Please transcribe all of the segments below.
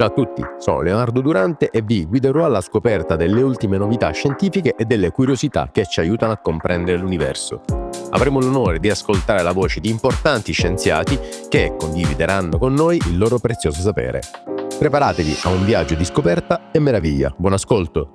Ciao a tutti, sono Leonardo Durante e vi guiderò alla scoperta delle ultime novità scientifiche e delle curiosità che ci aiutano a comprendere l'universo. Avremo l'onore di ascoltare la voce di importanti scienziati che condivideranno con noi il loro prezioso sapere. Preparatevi a un viaggio di scoperta e meraviglia. Buon ascolto!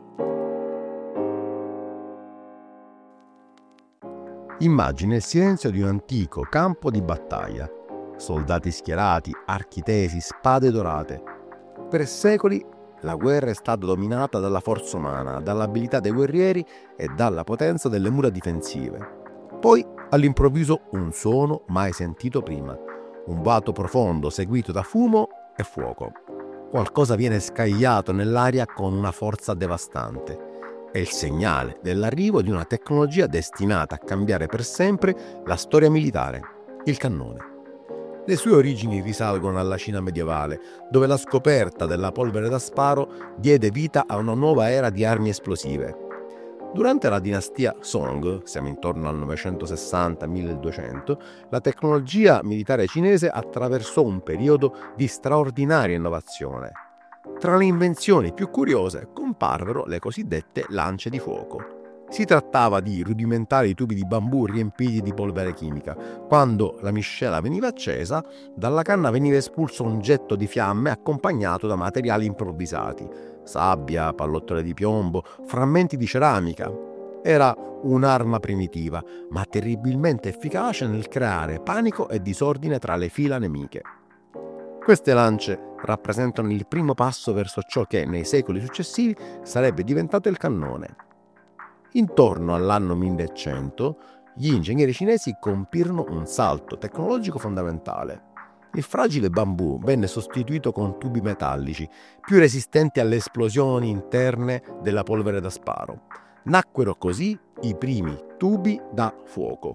Immagina il silenzio di un antico campo di battaglia. Soldati schierati, archi tesi, spade dorate. Per secoli la guerra è stata dominata dalla forza umana, dall'abilità dei guerrieri e dalla potenza delle mura difensive. Poi, all'improvviso, un suono mai sentito prima. Un boato profondo seguito da fumo e fuoco. Qualcosa viene scagliato nell'aria con una forza devastante. È il segnale dell'arrivo di una tecnologia destinata a cambiare per sempre la storia militare, il cannone. Le sue origini risalgono alla Cina medievale, dove la scoperta della polvere da sparo diede vita a una nuova era di armi esplosive. Durante la dinastia Song, siamo intorno al 960-1200, la tecnologia militare cinese attraversò un periodo di straordinaria innovazione. Tra le invenzioni più curiose comparvero le cosiddette lance di fuoco. Si trattava di rudimentali tubi di bambù riempiti di polvere chimica. Quando la miscela veniva accesa, dalla canna veniva espulso un getto di fiamme accompagnato da materiali improvvisati: sabbia, pallottole di piombo, frammenti di ceramica. Era un'arma primitiva, ma terribilmente efficace nel creare panico e disordine tra le fila nemiche. Queste lance rappresentano il primo passo verso ciò che nei secoli successivi sarebbe diventato il cannone. Intorno all'anno 1100, gli ingegneri cinesi compirono un salto tecnologico fondamentale. Il fragile bambù venne sostituito con tubi metallici, più resistenti alle esplosioni interne della polvere da sparo. Nacquero così i primi tubi da fuoco.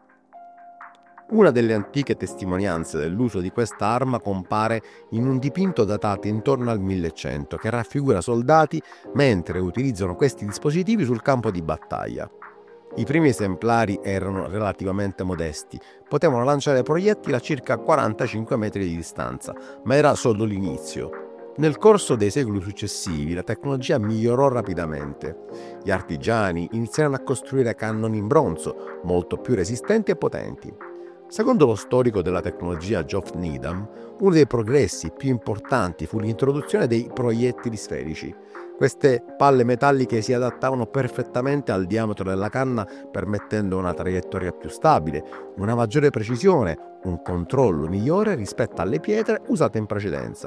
Una delle antiche testimonianze dell'uso di questa arma compare in un dipinto datato intorno al 1100 che raffigura soldati mentre utilizzano questi dispositivi sul campo di battaglia. I primi esemplari erano relativamente modesti, potevano lanciare proiettili a circa 45 metri di distanza, ma era solo l'inizio. Nel corso dei secoli successivi la tecnologia migliorò rapidamente. Gli artigiani iniziarono a costruire cannoni in bronzo, molto più resistenti e potenti. Secondo lo storico della tecnologia Geoff Needham, uno dei progressi più importanti fu l'introduzione dei proiettili sferici. Queste palle metalliche si adattavano perfettamente al diametro della canna, permettendo una traiettoria più stabile, una maggiore precisione, un controllo migliore rispetto alle pietre usate in precedenza.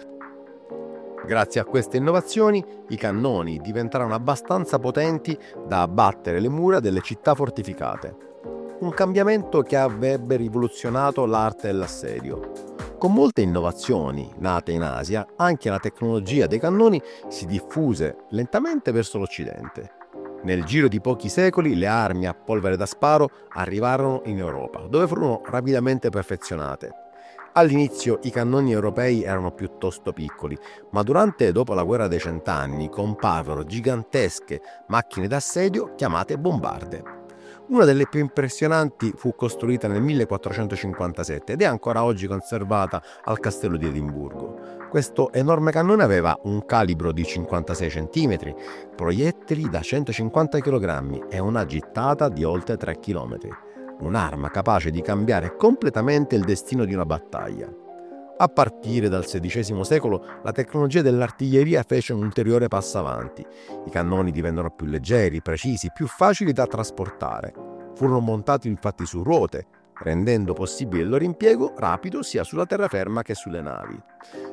Grazie a queste innovazioni, i cannoni diventarono abbastanza potenti da abbattere le mura delle città fortificate. Un cambiamento che avrebbe rivoluzionato l'arte dell'assedio. Con molte innovazioni nate in Asia, anche la tecnologia dei cannoni si diffuse lentamente verso l'Occidente. Nel giro di pochi secoli le armi a polvere da sparo arrivarono in Europa, dove furono rapidamente perfezionate. All'inizio i cannoni europei erano piuttosto piccoli, ma durante e dopo la guerra dei Cent'anni comparvero gigantesche macchine d'assedio chiamate bombarde. Una delle più impressionanti fu costruita nel 1457 ed è ancora oggi conservata al castello di Edimburgo. Questo enorme cannone aveva un calibro di 56 cm, proiettili da 150 kg e una gittata di oltre 3 km. Un'arma capace di cambiare completamente il destino di una battaglia. A partire dal XVI secolo la tecnologia dell'artiglieria fece un ulteriore passo avanti. I cannoni divennero più leggeri, precisi, più facili da trasportare. Furono montati infatti su ruote, rendendo possibile il loro impiego rapido sia sulla terraferma che sulle navi.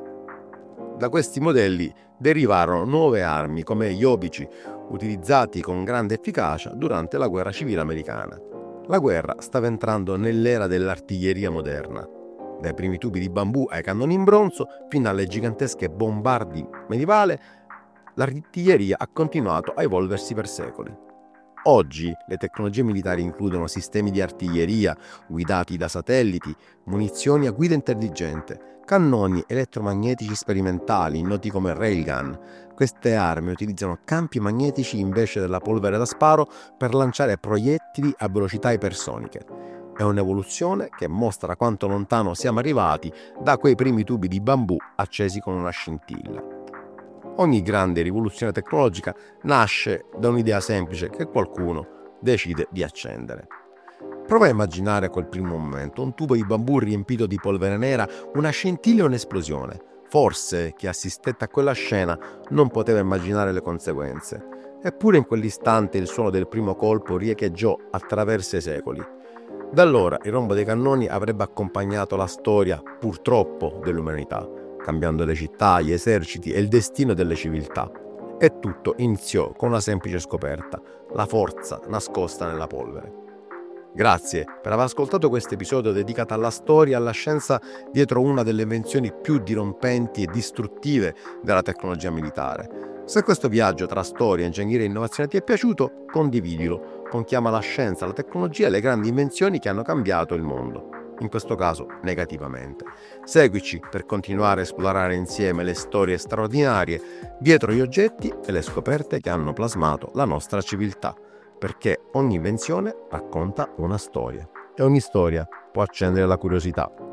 Da questi modelli derivarono nuove armi come gli obici, utilizzati con grande efficacia durante la guerra civile americana. La guerra stava entrando nell'era dell'artiglieria moderna. Dai primi tubi di bambù ai cannoni in bronzo, fino alle gigantesche bombardi medievali, l'artiglieria ha continuato a evolversi per secoli. Oggi le tecnologie militari includono sistemi di artiglieria guidati da satelliti, munizioni a guida intelligente, cannoni elettromagnetici sperimentali noti come railgun. Queste armi utilizzano campi magnetici invece della polvere da sparo per lanciare proiettili a velocità ipersoniche. è un'evoluzione che mostra quanto lontano siamo arrivati da quei primi tubi di bambù accesi con una scintilla. Ogni grande rivoluzione tecnologica nasce da un'idea semplice che qualcuno decide di accendere. Prova a immaginare quel primo momento, un tubo di bambù riempito di polvere nera, una scintilla e un'esplosione. Forse chi assistette a quella scena non poteva immaginare le conseguenze. Eppure in quell'istante il suono del primo colpo riecheggiò attraverso i secoli. Da allora il rombo dei cannoni avrebbe accompagnato la storia, purtroppo, dell'umanità, cambiando le città, gli eserciti e il destino delle civiltà. E tutto iniziò con una semplice scoperta: la forza nascosta nella polvere. Grazie per aver ascoltato questo episodio dedicato alla storia e alla scienza dietro una delle invenzioni più dirompenti e distruttive della tecnologia militare. Se questo viaggio tra storia, ingegneria e innovazione ti è piaciuto, condividilo con chi ama la scienza, la tecnologia e le grandi invenzioni che hanno cambiato il mondo, in questo caso negativamente. Seguici per continuare a esplorare insieme le storie straordinarie dietro gli oggetti e le scoperte che hanno plasmato la nostra civiltà, perché ogni invenzione racconta una storia e ogni storia può accendere la curiosità.